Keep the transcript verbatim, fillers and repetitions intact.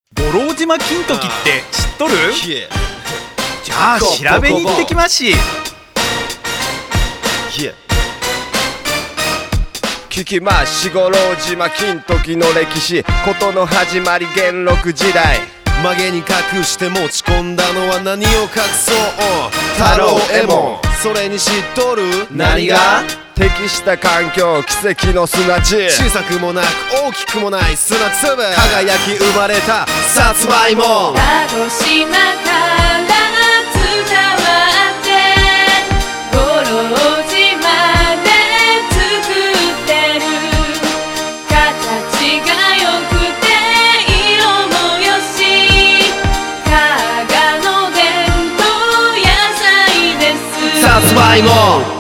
五郎島金時って知っとる？じゃあ調べに行ってきまし。 聞きまし五郎島金時の歴史、事の始まり元禄時代。 曲げに隠して持ち込んだのは何を隠そう太郎右衛門。それに知っとる何が？適した環境奇跡の砂地。 小さくもなく大きくもない砂粒、輝き生まれたさつまいも。 鹿児島から伝わって五郎島で作ってる。形が良くて色もよし、加賀の伝統野菜です。 さつまいも